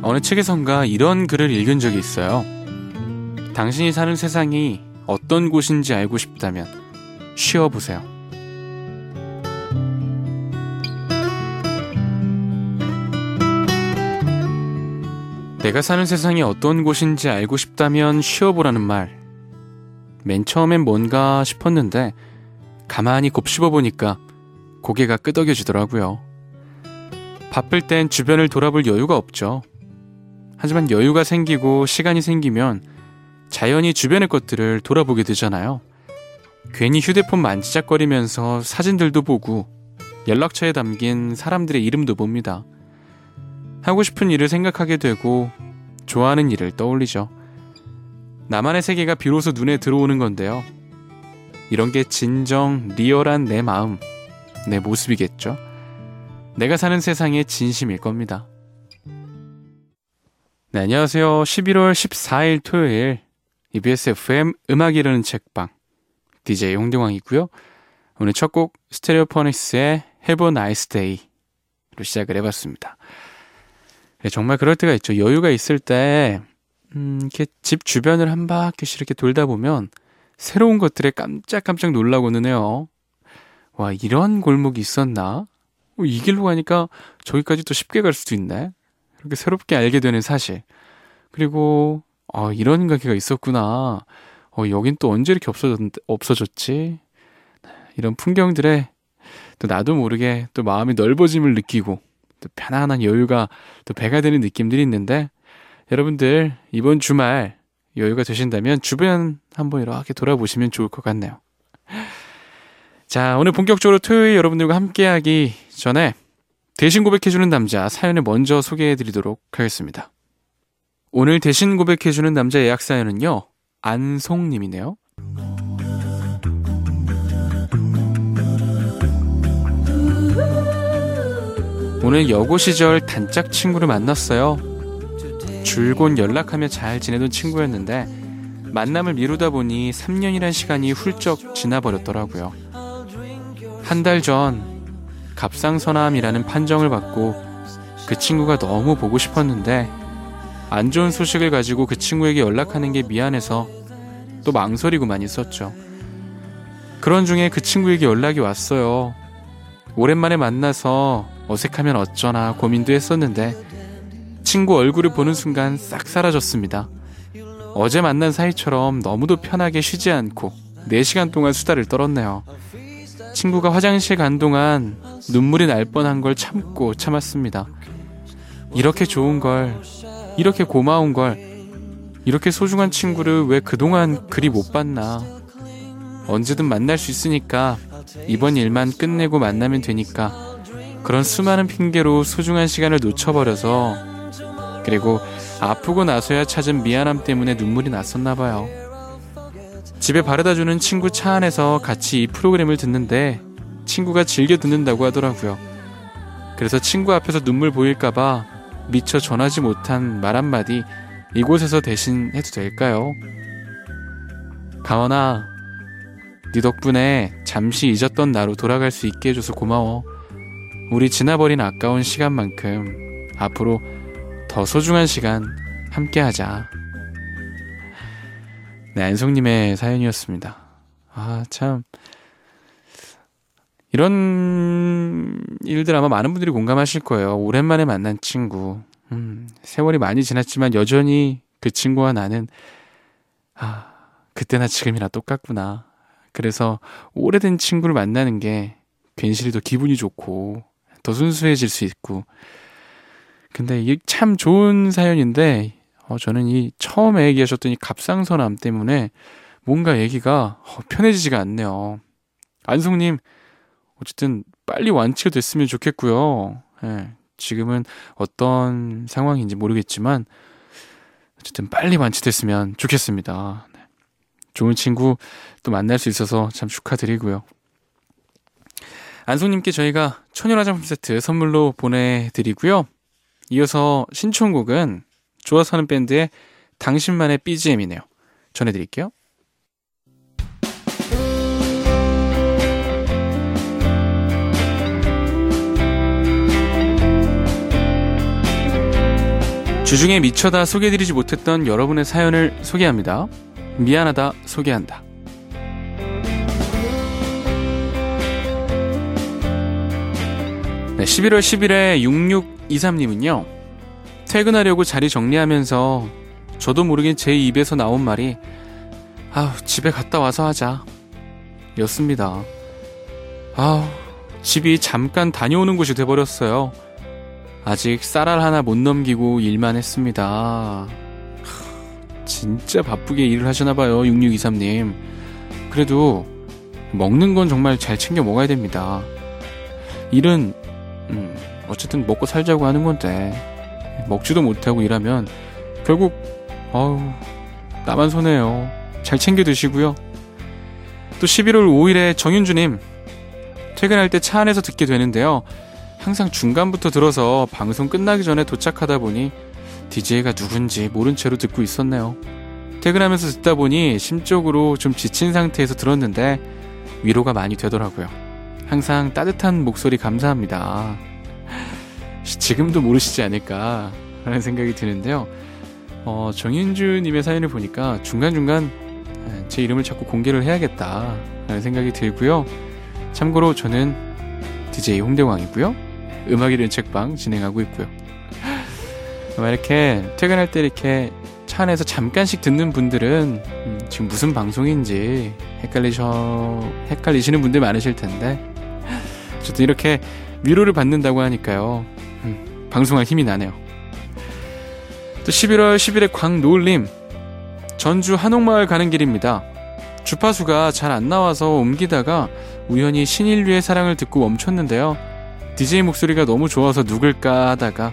어느 책에선가 이런 글을 읽은 적이 있어요. 당신이 사는 세상이 어떤 곳인지 알고 싶다면 쉬어보세요. 내가 사는 세상이 어떤 곳인지 알고 싶다면 쉬어보라는 말. 맨 처음엔 뭔가 싶었는데 가만히 곱씹어보니까 고개가 끄덕여지더라고요. 바쁠 땐 주변을 돌아볼 여유가 없죠. 하지만 여유가 생기고 시간이 생기면 자연히 주변의 것들을 돌아보게 되잖아요. 괜히 휴대폰 만지작거리면서 사진들도 보고 연락처에 담긴 사람들의 이름도 봅니다. 하고 싶은 일을 생각하게 되고 좋아하는 일을 떠올리죠. 나만의 세계가 비로소 눈에 들어오는 건데요. 이런 게 진정 리얼한 내 마음, 내 모습이겠죠. 내가 사는 세상의 진심일 겁니다. 네, 안녕하세요. 11월 14일 토요일 EBS FM 음악이 흐르는 책방 DJ 홍대광이고요. 오늘 첫 곡 스테레오포닉스의 Have a Nice Day로 시작을 해봤습니다. 네, 정말 그럴 때가 있죠. 여유가 있을 때 이렇게 집 주변을 한 바퀴씩 이렇게 돌다 보면 새로운 것들에 깜짝깜짝 놀라고는 해요. 와, 이런 골목이 있었나? 이 길로 가니까 저기까지 또 쉽게 갈 수도 있네. 이렇게 새롭게 알게 되는 사실. 그리고 이런 가게가 있었구나. 여긴 또 언제 이렇게 없어졌지? 이런 풍경들에 또 나도 모르게 또 마음이 넓어짐을 느끼고 또 편안한 여유가 또 배가 되는 느낌들이 있는데, 여러분들 이번 주말 여유가 되신다면 주변 한번 이렇게 돌아보시면 좋을 것 같네요. 자, 오늘 본격적으로 토요일 여러분들과 함께하기 전에 대신 고백해주는 남자 사연을 먼저 소개해드리도록 하겠습니다. 오늘 대신 고백해주는 남자 예약 사연은요, 안송님이네요. 오늘 여고 시절 단짝 친구를 만났어요. 줄곧 연락하며 잘 지내던 친구였는데 만남을 미루다 보니 3년이란 시간이 훌쩍 지나버렸더라고요. 한 달 전 갑상선암이라는 판정을 받고 그 친구가 너무 보고 싶었는데 안 좋은 소식을 가지고 그 친구에게 연락하는 게 미안해서 또 망설이고만 있었죠. 그런 중에 그 친구에게 연락이 왔어요. 오랜만에 만나서 어색하면 어쩌나 고민도 했었는데 친구 얼굴을 보는 순간 싹 사라졌습니다. 어제 만난 사이처럼 너무도 편하게 쉬지 않고 4시간 동안 수다를 떨었네요. 친구가 화장실 간 동안 눈물이 날 뻔한 걸 참고 참았습니다. 이렇게 좋은 걸, 이렇게 고마운 걸, 이렇게 소중한 친구를 왜 그동안 그리 못 봤나. 언제든 만날 수 있으니까 이번 일만 끝내고 만나면 되니까. 그런 수많은 핑계로 소중한 시간을 놓쳐버려서, 그리고 아프고 나서야 찾은 미안함 때문에 눈물이 났었나 봐요. 집에 바래다주는 친구 차 안에서 같이 이 프로그램을 듣는데 친구가 즐겨 듣는다고 하더라고요. 그래서 친구 앞에서 눈물 보일까봐 미처 전하지 못한 말 한마디 이곳에서 대신 해도 될까요? 가원아, 네 덕분에 잠시 잊었던 나로 돌아갈 수 있게 해줘서 고마워. 우리 지나버린 아까운 시간만큼 앞으로 더 소중한 시간 함께하자. 네, 안송님의 사연이었습니다. 참 이런 일들 아마 많은 분들이 공감하실 거예요. 오랜만에 만난 친구, 세월이 많이 지났지만 여전히 그 친구와 나는 그때나 지금이나 똑같구나. 그래서 오래된 친구를 만나는 게 괜시리 더 기분이 좋고 더 순수해질 수 있고. 근데 이게 참 좋은 사연인데 저는 이 처음에 얘기하셨던 이 갑상선암 때문에 뭔가 얘기가 편해지지가 않네요. 안송님, 어쨌든 빨리 완치가 됐으면 좋겠고요. 예, 지금은 어떤 상황인지 모르겠지만 어쨌든 빨리 완치됐으면 좋겠습니다. 네. 좋은 친구 또 만날 수 있어서 참 축하드리고요. 안송님께 저희가 천연 화장품 세트 선물로 보내드리고요. 이어서 신청곡은 좋아서 하는 밴드의 당신만의 BGM이네요. 전해드릴게요. 주중에 미쳐다 소개해드리지 못했던 여러분의 사연을 소개합니다. 미안하다 소개한다. 네, 11월 10일에 6623님은요. 퇴근하려고 자리 정리하면서 저도 모르게 제 입에서 나온 말이 집에 갔다 와서 하자 였습니다. 집이 잠깐 다녀오는 곳이 돼버렸어요. 아직 쌀알 하나 못 넘기고 일만 했습니다. 진짜 바쁘게 일을 하시나봐요 6623님. 그래도 먹는 건 정말 잘 챙겨 먹어야 됩니다. 일은 어쨌든 먹고 살자고 하는 건데 먹지도 못하고 일하면 결국 나만 손해요. 잘 챙겨 드시고요. 또 11월 5일에 정윤주님, 퇴근할 때 차 안에서 듣게 되는데요. 항상 중간부터 들어서 방송 끝나기 전에 도착하다 보니 DJ가 누군지 모른 채로 듣고 있었네요. 퇴근하면서 듣다 보니 심적으로 좀 지친 상태에서 들었는데 위로가 많이 되더라고요. 항상 따뜻한 목소리 감사합니다. 지금도 모르시지 않을까 라는 생각이 드는데요. 정윤주님의 사연을 보니까 중간중간 제 이름을 자꾸 공개를 해야겠다 라는 생각이 들고요. 참고로 저는 DJ 홍대광이고요. 음악 이른 책방 진행하고 있고요. 이렇게 퇴근할 때 이렇게 차 안에서 잠깐씩 듣는 분들은 지금 무슨 방송인지 헷갈리시는 분들 많으실 텐데 어쨌든 이렇게 위로를 받는다고 하니까요. 방송할 힘이 나네요. 또 11월 10일에 광노을님, 전주 한옥마을 가는 길입니다. 주파수가 잘 안 나와서 옮기다가 우연히 신인류의 사랑을 듣고 멈췄는데요. DJ 목소리가 너무 좋아서 누굴까 하다가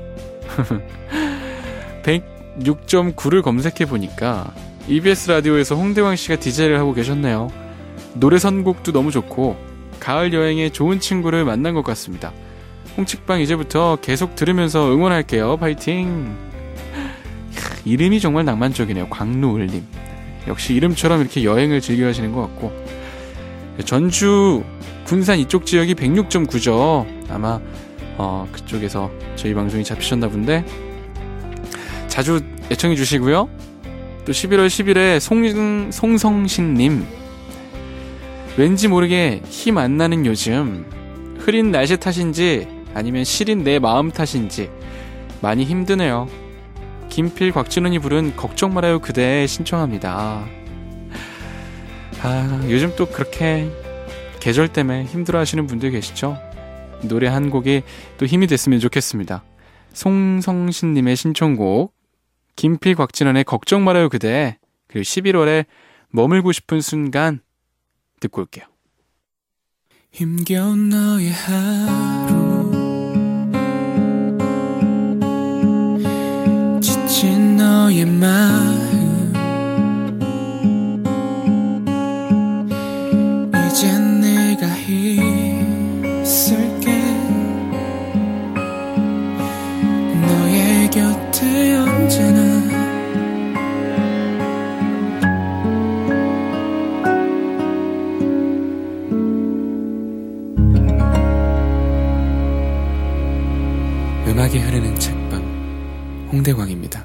106.9를 검색해보니까 EBS 라디오에서 홍대광 씨가 DJ를 하고 계셨네요. 노래 선곡도 너무 좋고 가을 여행에 좋은 친구를 만난 것 같습니다. 홍책방 이제부터 계속 들으면서 응원할게요. 파이팅. 이름이 정말 낭만적이네요. 광노을님. 역시 이름처럼 이렇게 여행을 즐겨 하시는 것 같고, 전주 군산 이쪽 지역이 106.9죠. 아마 그쪽에서 저희 방송이 잡히셨나 본데 자주 애청해 주시고요. 또 11월 10일에 송성신님, 왠지 모르게 힘 안 나는 요즘, 흐린 날씨 탓인지 아니면 시린 내 마음 탓인지 많이 힘드네요. 김필 곽진원이 부른 걱정 말아요 그대 신청합니다. 요즘 또 그렇게 계절 때문에 힘들어 하시는 분들 계시죠? 노래 한 곡이 또 힘이 됐으면 좋겠습니다. 송성신님의 신청곡 김필 곽진원의 걱정 말아요 그대, 그리고 11월에 머물고 싶은 순간 듣고 올게요. 힘겨운 너의 하루, 지친 너의 마음, 이젠 내가 있을게. 너의 곁에 언제나 음악이 흐르는 책방 홍대광입니다.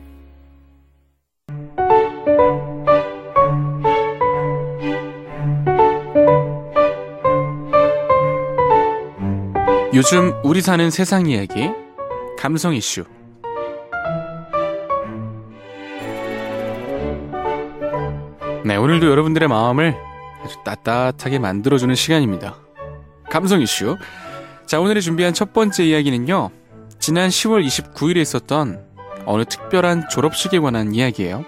요즘 우리 사는 세상 이야기 감성 이슈. 네, 오늘도 여러분들의 마음을 아주 따뜻하게 만들어주는 시간입니다. 감성 이슈. 자, 오늘의 준비한 첫 번째 이야기는요, 지난 10월 29일에 있었던 어느 특별한 졸업식에 관한 이야기예요.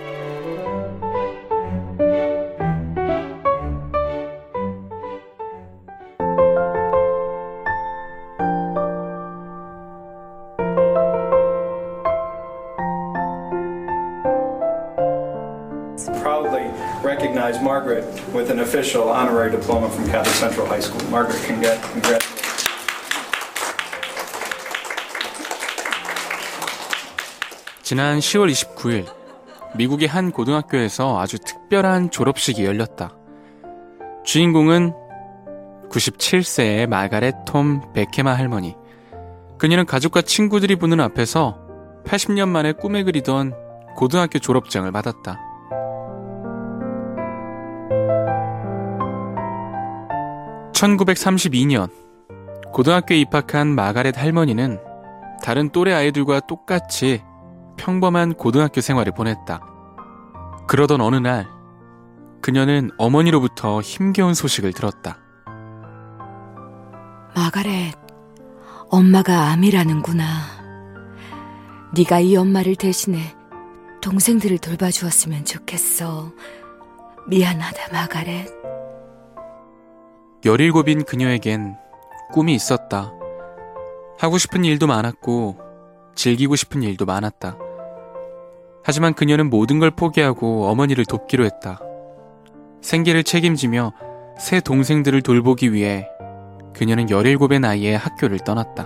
Proudly recognize Margaret with an official honorary diploma from Catholic Central High School. Margaret, congratulations. 지난 10월 29일 미국의 한 고등학교에서 아주 특별한 졸업식이 열렸다. 주인공은 97세의 마가렛 톰 베케마 할머니. 그녀는 가족과 친구들이 보는 앞에서 80년 만에 꿈에 그리던 고등학교 졸업장을 받았다. (1932년) 고등학교에 입학한 마가렛 할머니는 다른 또래 아이들과 똑같이 평범한 고등학교 생활을 보냈다. 그러던 어느 날 그녀는 어머니로부터 힘겨운 소식을 들었다. 마가렛, 엄마가 암이라는구나. 네가 이 엄마를 대신해 동생들을 돌봐주었으면 좋겠어. 미안하다, 마가렛. 17인 그녀에겐 꿈이 있었다. 하고 싶은 일도 많았고 즐기고 싶은 일도 많았다. 하지만 그녀는 모든 걸 포기하고 어머니를 돕기로 했다. 생계를 책임지며 새 동생들을 돌보기 위해 그녀는 17의 나이에 학교를 떠났다.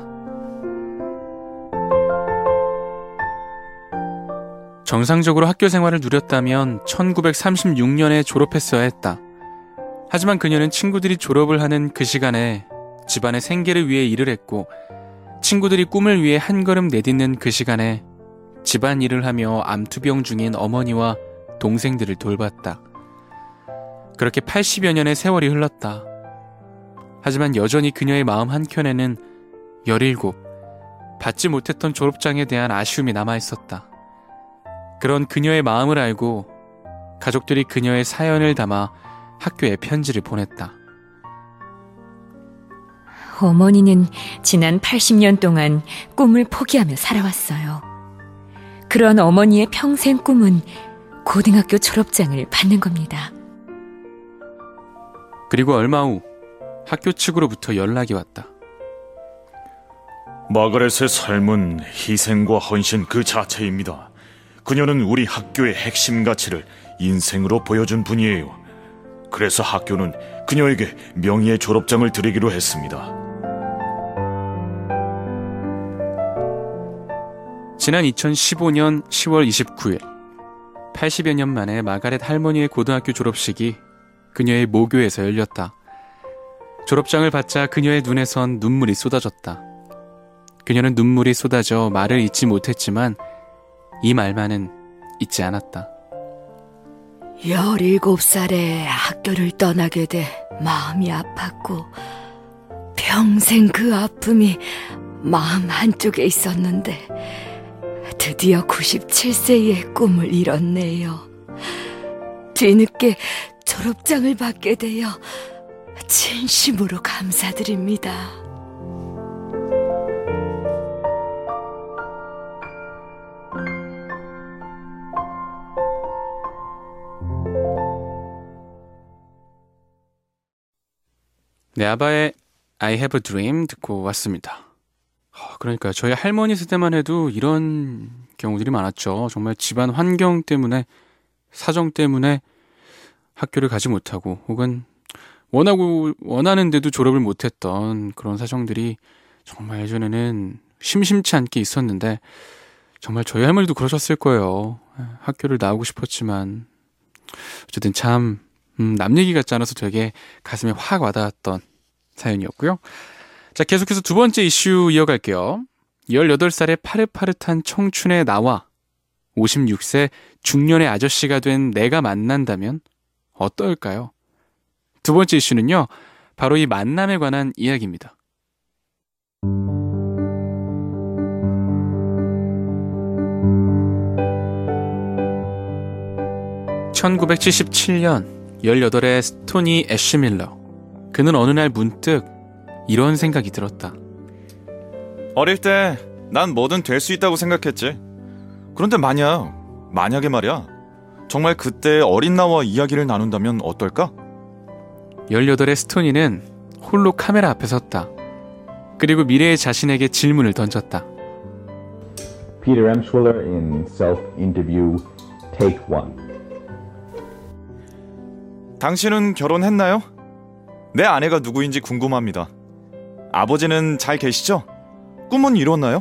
정상적으로 학교 생활을 누렸다면 1936년에 졸업했어야 했다. 하지만 그녀는 친구들이 졸업을 하는 그 시간에 집안의 생계를 위해 일을 했고, 친구들이 꿈을 위해 한 걸음 내딛는 그 시간에 집안일을 하며 암투병 중인 어머니와 동생들을 돌봤다. 그렇게 80여 년의 세월이 흘렀다. 하지만 여전히 그녀의 마음 한켠에는 17, 받지 못했던 졸업장에 대한 아쉬움이 남아있었다. 그런 그녀의 마음을 알고 가족들이 그녀의 사연을 담아 학교에 편지를 보냈다. 어머니는 지난 80년 동안 꿈을 포기하며 살아왔어요. 그런 어머니의 평생 꿈은 고등학교 졸업장을 받는 겁니다. 그리고 얼마 후 학교 측으로부터 연락이 왔다. 마가렛의 삶은 희생과 헌신 그 자체입니다. 그녀는 우리 학교의 핵심 가치를 인생으로 보여준 분이에요. 그래서 학교는 그녀에게 명예의 졸업장을 드리기로 했습니다. 지난 2015년 10월 29일 80여 년 만에 마가렛 할머니의 고등학교 졸업식이 그녀의 모교에서 열렸다. 졸업장을 받자 그녀의 눈에선 눈물이 쏟아졌다. 그녀는 눈물이 쏟아져 말을 잇지 못했지만 이 말만은 잊지 않았다. 17살에 학교를 떠나게 돼 마음이 아팠고 평생 그 아픔이 마음 한쪽에 있었는데 드디어 97세의 꿈을 이뤘네요. 뒤늦게 졸업장을 받게 되어 진심으로 감사드립니다. 네, 아바의 I have a dream 듣고 왔습니다. 그러니까 저희 할머니 세대만 해도 이런 경우들이 많았죠. 정말 집안 환경 때문에, 사정 때문에 학교를 가지 못하고 혹은 원하는데도 졸업을 못했던 그런 사정들이 정말 예전에는 심심치 않게 있었는데 정말 저희 할머니도 그러셨을 거예요. 학교를 나오고 싶었지만 어쨌든 참 남 얘기 같지 않아서 되게 가슴에 확 와닿았던 사연이었고요. 자, 계속해서 두 번째 이슈 이어갈게요. 18살의 파릇파릇한 청춘의 나와 56세 중년의 아저씨가 된 내가 만난다면 어떨까요? 두 번째 이슈는요, 바로 이 만남에 관한 이야기입니다. 1977년 18의 스토니 애쉬밀러. 그는 어느 날 문득 이런 생각이 들었다. 어릴 때 난 뭐든 될 수 있다고 생각했지. 그런데 만약에 말이야, 정말 그때 어린 나와 이야기를 나눈다면 어떨까? 18의 스토니는 홀로 카메라 앞에 섰다. 그리고 미래의 자신에게 질문을 던졌다. Peter M. Schwiller in self-interview take 1. 당신은 결혼했나요? 내 아내가 누구인지 궁금합니다. 아버지는 잘 계시죠? 꿈은 이뤘나요?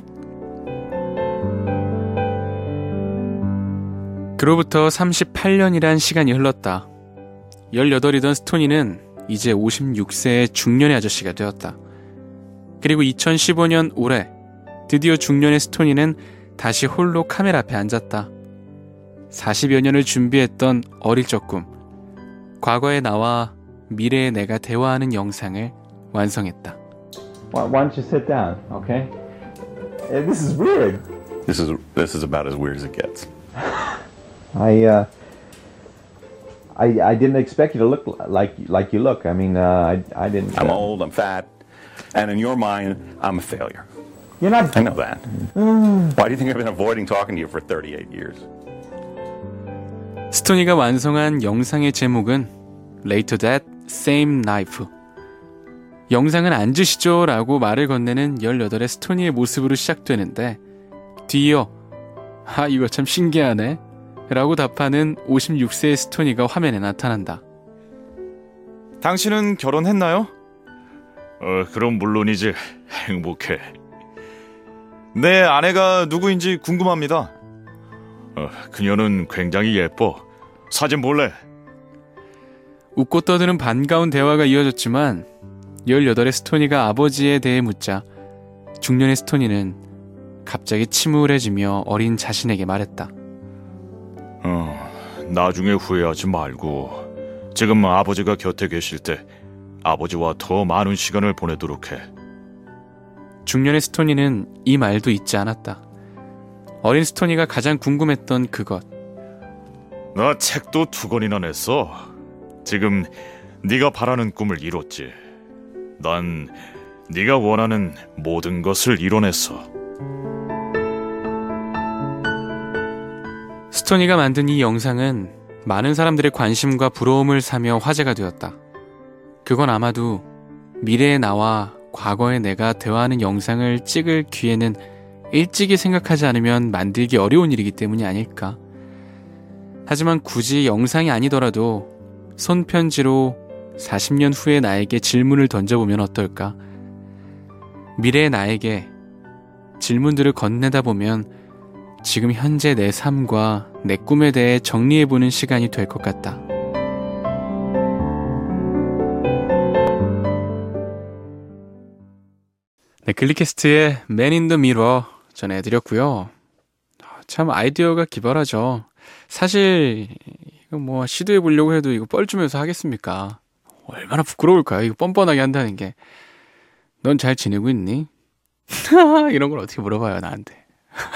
그로부터 38년이란 시간이 흘렀다. 18이던 스토니는 이제 56세의 중년의 아저씨가 되었다. 그리고 2015년 올해 드디어 중년의 스토니는 다시 홀로 카메라 앞에 앉았다. 40여 년을 준비했던 어릴 적 꿈, 과거의 나와 미래의 내가 대화하는 영상을 완성했다. Why don't you sit down, okay? This is weird. This is about as weird as it gets. I didn't expect you to look like you look. I mean, I didn't. I'm old, I'm fat, and in your mind, I'm a failure. You're not. I know that. Why do you think I've been avoiding talking to you for 38 years? 스토니가 완성한 영상의 제목은 Later That Same Knife. 영상은 앉으시죠 라고 말을 건네는 18의 스토니의 모습으로 시작되는데 뒤이어 이거 참 신기하네 라고 답하는 56세의 스토니가 화면에 나타난다. 당신은 결혼했나요? 그럼 물론이지. 행복해. 내 아내가 누구인지 궁금합니다. 그녀는 굉장히 예뻐. 사진 볼래? 웃고 떠드는 반가운 대화가 이어졌지만 18의 스토니가 아버지에 대해 묻자 중년의 스토니는 갑자기 침울해지며 어린 자신에게 말했다. 나중에 후회하지 말고 지금 아버지가 곁에 계실 때 아버지와 더 많은 시간을 보내도록 해. 중년의 스토니는 이 말도 잊지 않았다. 어린 스토니가 가장 궁금했던 그것. 나 책도 2권이나 냈어. 지금 네가 바라는 꿈을 이뤘지. 난 네가 원하는 모든 것을 이뤄냈어. 스토니가 만든 이 영상은 많은 사람들의 관심과 부러움을 사며 화제가 되었다. 그건 아마도 미래의 나와 과거의 내가 대화하는 영상을 찍을 기회는 일찍이 생각하지 않으면 만들기 어려운 일이기 때문이 아닐까. 하지만 굳이 영상이 아니더라도 손편지로 40년 후의 나에게 질문을 던져보면 어떨까? 미래의 나에게 질문들을 건네다 보면 지금 현재 내 삶과 내 꿈에 대해 정리해보는 시간이 될 것 같다. 네, 글리캐스트의 Man in the Mirror 전해드렸고요. 참 아이디어가 기발하죠. 사실 이거 뭐 시도해보려고 해도 이거 뻘쭘해서 하겠습니까? 얼마나 부끄러울까요? 이거 뻔뻔하게 한다는 게. 넌 잘 지내고 있니? 이런 걸 어떻게 물어봐요, 나한테.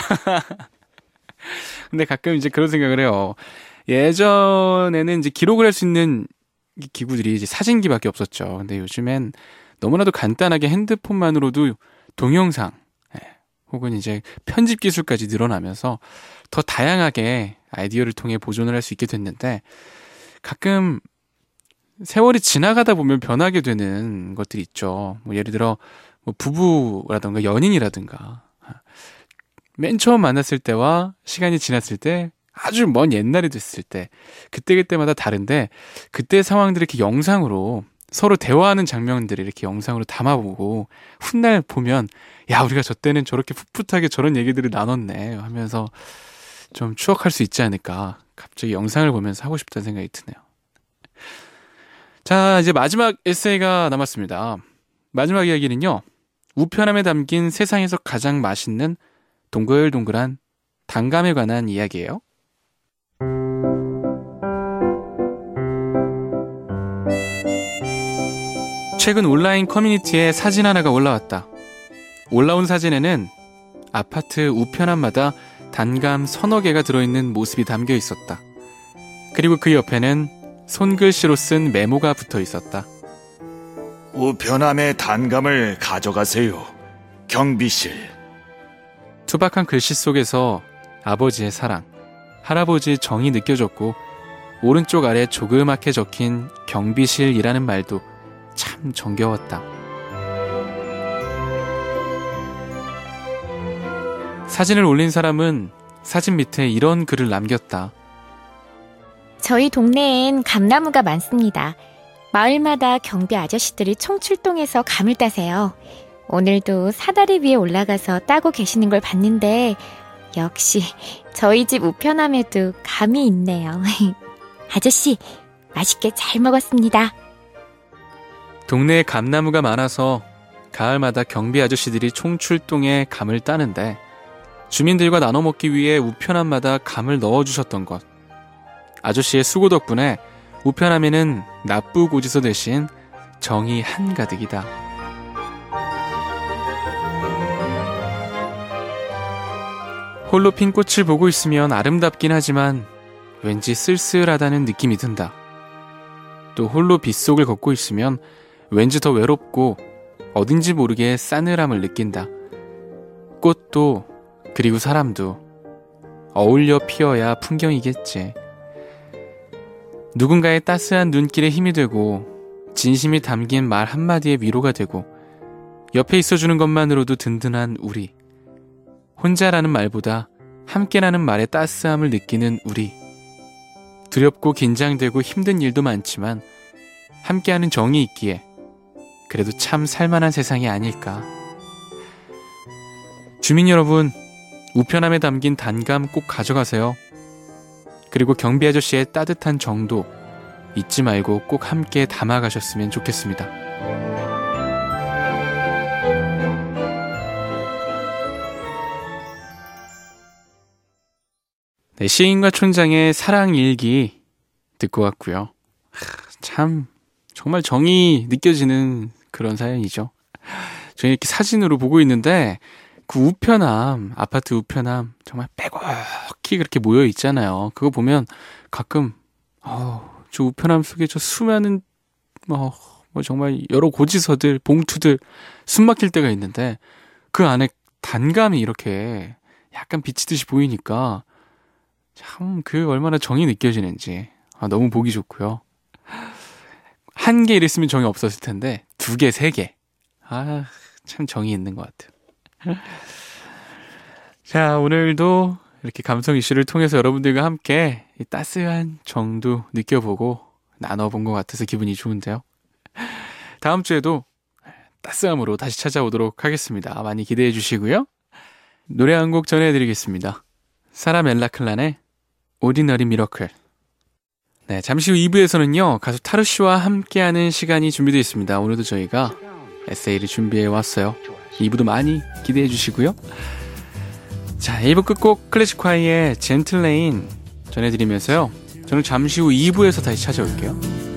근데 가끔 이제 그런 생각을 해요. 예전에는 이제 기록을 할 수 있는 기구들이 이제 사진기밖에 없었죠. 근데 요즘엔 너무나도 간단하게 핸드폰만으로도 동영상, 혹은 이제 편집 기술까지 늘어나면서 더 다양하게 아이디어를 통해 보존을 할 수 있게 됐는데 가끔 세월이 지나가다 보면 변하게 되는 것들이 있죠. 뭐 예를 들어 뭐 부부라든가 연인이라든가 맨 처음 만났을 때와 시간이 지났을 때 아주 먼 옛날이 됐을 때 그때마다 다른데 그때 상황들을 이렇게 영상으로 서로 대화하는 장면들을 이렇게 영상으로 담아보고 훗날 보면 야 우리가 저 때는 저렇게 풋풋하게 저런 얘기들을 나눴네 하면서 좀 추억할 수 있지 않을까. 갑자기 영상을 보면서 하고 싶다는 생각이 드네요. 자, 이제 마지막 에세이가 남았습니다. 마지막 이야기는요, 우편함에 담긴 세상에서 가장 맛있는 동글동글한 단감에 관한 이야기예요. 최근 온라인 커뮤니티에 사진 하나가 올라왔다. 올라온 사진에는 아파트 우편함마다 단감 3-4개가 들어있는 모습이 담겨 있었다. 그리고 그 옆에는 손글씨로 쓴 메모가 붙어 있었다. 우편함의 단감을 가져가세요. 경비실. 투박한 글씨 속에서 아버지의 사랑, 할아버지의 정이 느껴졌고 오른쪽 아래 조그맣게 적힌 경비실이라는 말도 참 정겨웠다. 사진을 올린 사람은 사진 밑에 이런 글을 남겼다. 저희 동네엔 감나무가 많습니다. 마을마다 경비 아저씨들이 총출동해서 감을 따세요. 오늘도 사다리 위에 올라가서 따고 계시는 걸 봤는데 역시 저희 집 우편함에도 감이 있네요. 아저씨, 맛있게 잘 먹었습니다. 동네에 감나무가 많아서 가을마다 경비 아저씨들이 총출동해 감을 따는데 주민들과 나눠 먹기 위해 우편함마다 감을 넣어주셨던 것. 아저씨의 수고 덕분에 우편함에는 나쁘고지서 대신 정이 한가득이다. 홀로 핀 꽃을 보고 있으면 아름답긴 하지만 왠지 쓸쓸하다는 느낌이 든다. 또 홀로 빗속을 걷고 있으면 왠지 더 외롭고 어딘지 모르게 싸늘함을 느낀다. 꽃도 그리고 사람도 어울려 피어야 풍경이겠지. 누군가의 따스한 눈길에 힘이 되고 진심이 담긴 말 한마디에 위로가 되고 옆에 있어주는 것만으로도 든든한 우리. 혼자라는 말보다 함께라는 말의 따스함을 느끼는 우리. 두렵고 긴장되고 힘든 일도 많지만 함께하는 정이 있기에 그래도 참 살만한 세상이 아닐까. 주민 여러분, 우편함에 담긴 단감 꼭 가져가세요. 그리고 경비 아저씨의 따뜻한 정도 잊지 말고 꼭 함께 담아가셨으면 좋겠습니다. 네, 시인과 촌장의 사랑일기 듣고 왔고요. 참 정말 정이 느껴지는 그런 사연이죠. 저희 이렇게 사진으로 보고 있는데 그 우편함, 아파트 우편함 정말 빼곡히 그렇게 모여 있잖아요. 그거 보면 가끔 저 우편함 속에 저 수많은 뭐 정말 여러 고지서들, 봉투들 숨 막힐 때가 있는데 그 안에 단감이 이렇게 약간 비치듯이 보이니까 참 그 얼마나 정이 느껴지는지 너무 보기 좋고요. 한 개 이랬으면 정이 없었을 텐데 2개, 3개 참 정이 있는 것 같아요. 자, 오늘도 이렇게 감성 이슈를 통해서 여러분들과 함께 이 따스한 정도 느껴보고 나눠본 것 같아서 기분이 좋은데요. 다음 주에도 따스함으로 다시 찾아오도록 하겠습니다. 많이 기대해 주시고요. 노래 한 곡 전해드리겠습니다. 사라 멜라클란의 오디너리 미러클. 네, 잠시 후 2부에서는요 가수 타르 씨와 함께하는 시간이 준비되어 있습니다. 오늘도 저희가 에세이를 준비해 왔어요. 2부도 많이 기대해 주시고요. 자, 1부 끝곡 클래식콰이의 젠틀레인 전해드리면서요 저는 잠시 후 2부에서 다시 찾아올게요.